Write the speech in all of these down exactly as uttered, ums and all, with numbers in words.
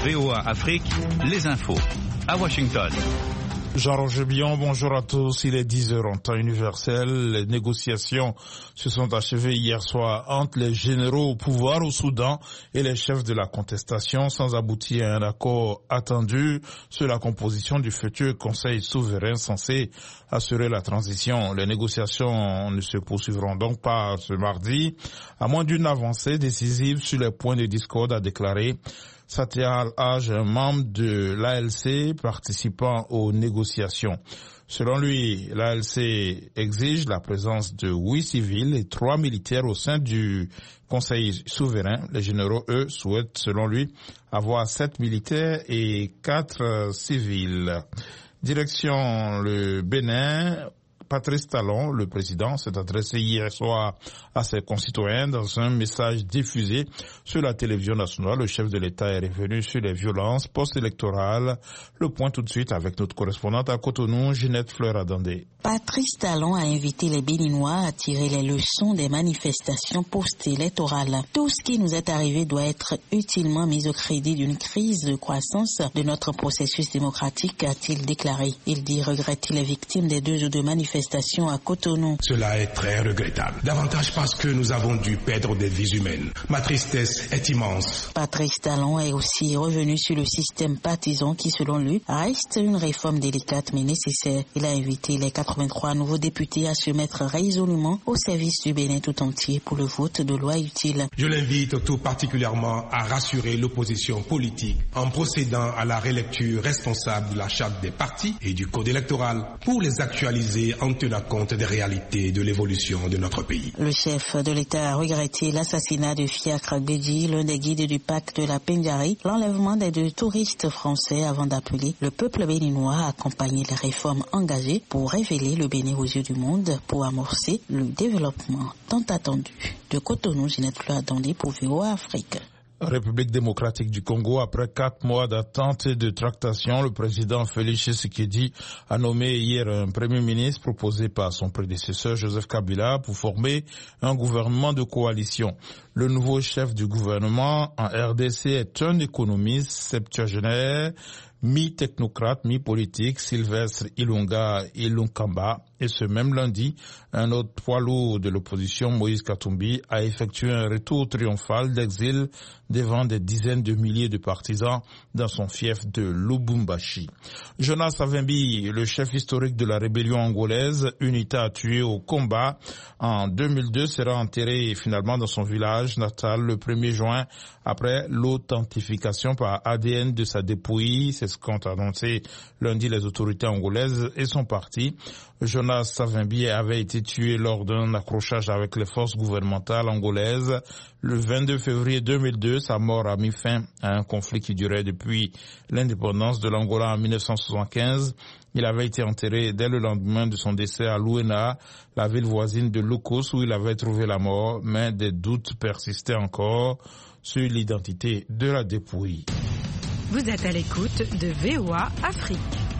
V O A Afrique, les infos. À Washington. Jean-Roger Billon, bonjour à tous. Il est dix heures en temps universel. Les négociations se sont achevées hier soir entre les généraux au pouvoir au Soudan et les chefs de la contestation sans aboutir à un accord attendu sur la composition du futur Conseil souverain censé assurer la transition. Les négociations ne se poursuivront donc pas ce mardi, à moins d'une avancée décisive sur les points de discorde, a déclaré Satya Al-Haj, un membre de l'A L C participant aux négociations. Selon lui, l'A L C exige la présence de huit civils et trois militaires au sein du Conseil souverain. Les généraux, eux, souhaitent, selon lui, avoir sept militaires et quatre civils. Direction le Bénin. Patrice Talon, le président, s'est adressé hier soir à ses concitoyens dans un message diffusé sur la télévision nationale. Le chef de l'État est revenu sur les violences post-électorales. Le point tout de suite avec notre correspondante à Cotonou, Ginette Fleur-Adandé. Patrice Talon a invité les Béninois à tirer les leçons des manifestations post-électorales. Tout ce qui nous est arrivé doit être utilement mis au crédit d'une crise de croissance de notre processus démocratique, a-t-il déclaré. Il dit regretter les victimes des deux ou deux manifestations à Cotonou. Cela est très regrettable. Davantage parce que nous avons dû perdre des vies humaines. Ma tristesse est immense. Patrice Talon est aussi revenu sur le système partisan qui, selon lui, reste une réforme délicate mais nécessaire. Il a invité les quatre-vingt-trois nouveaux députés à se mettre résolument au service du Bénin tout entier pour le vote de loi utile. Je l'invite tout particulièrement à rassurer l'opposition politique en procédant à la relecture responsable de la charte des partis et du code électoral pour les actualiser en tenant compte des réalités de l'évolution de notre pays. Le chef de l'État a regretté l'assassinat de Fiacre Gedji, l'un des guides du pacte de la Pendjari, l'enlèvement des deux touristes français avant d'appeler le peuple béninois à accompagner les réformes engagées pour révéler le Bénin aux yeux du monde, pour amorcer le développement tant attendu. De Cotonou, Ginette Fleur-Adandé pour V O A Afrique. République démocratique du Congo, après quatre mois d'attente et de tractation, le président Félix Tshisekedi a nommé hier un premier ministre proposé par son prédécesseur Joseph Kabila pour former un gouvernement de coalition. Le nouveau chef du gouvernement en R D C est un économiste septuagénaire, mi-technocrate, mi-politique, Sylvestre Ilunga Ilunkamba. Et ce même lundi, un autre poids lourd de l'opposition, Moïse Katumbi, a effectué un retour triomphal d'exil devant des dizaines de milliers de partisans dans son fief de Lubumbashi. Jonas Savimbi, le chef historique de la rébellion angolaise, UNITA tué au combat en deux mille deux, sera enterré finalement dans son village natal le premier juin après l'authentification par A D N de sa dépouille. C'est ce qu'ont annoncé lundi les autorités angolaises et son parti. Jonas Savimbi avait été tué lors d'un accrochage avec les forces gouvernementales angolaises le vingt-deux février deux mille deux. Sa mort a mis fin à un conflit qui durait depuis l'indépendance de l'Angola en mille neuf cent soixante-quinze. Il avait été enterré dès le lendemain de son décès à Luena, la ville voisine de Lukos, où il avait trouvé la mort, mais des doutes persistaient encore sur l'identité de la dépouille. Vous êtes à l'écoute de V O A Afrique.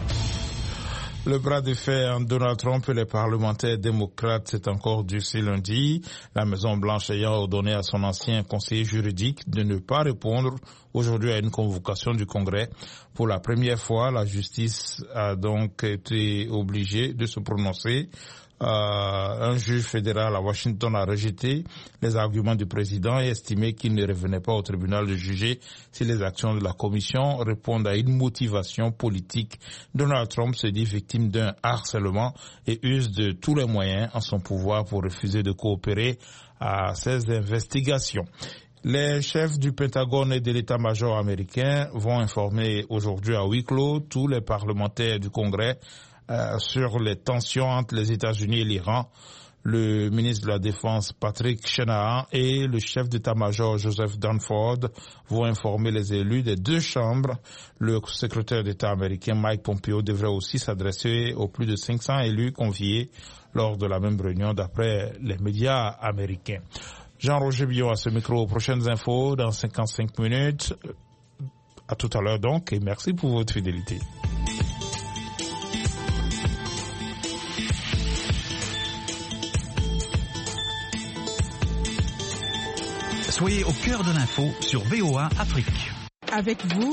Le bras de fer entre Donald Trump et les parlementaires démocrates s'est encore durci lundi. La Maison-Blanche ayant ordonné à son ancien conseiller juridique de ne pas répondre aujourd'hui à une convocation du Congrès. Pour la première fois, la justice a donc été obligée de se prononcer. Euh, un juge fédéral à Washington a rejeté les arguments du président et estimé qu'il ne revenait pas au tribunal de juger si les actions de la commission répondent à une motivation politique. Donald Trump se dit victime d'un harcèlement et use de tous les moyens en son pouvoir pour refuser de coopérer à ces investigations. Les chefs du Pentagone et de l'état-major américain vont informer aujourd'hui à huis clos tous les parlementaires du Congrès Euh, sur les tensions entre les États-Unis et l'Iran. Le ministre de la Défense Patrick Shanahan et le chef d'état-major Joseph Dunford vont informer les élus des deux chambres. Le secrétaire d'État américain Mike Pompeo devrait aussi s'adresser aux plus de cinq cents élus conviés lors de la même réunion d'après les médias américains. Jean-Roger Billon à ce micro. Prochaines infos dans cinquante-cinq minutes. À tout à l'heure donc et merci pour votre fidélité. Soyez au cœur de l'info sur V O A Afrique. Avec vous,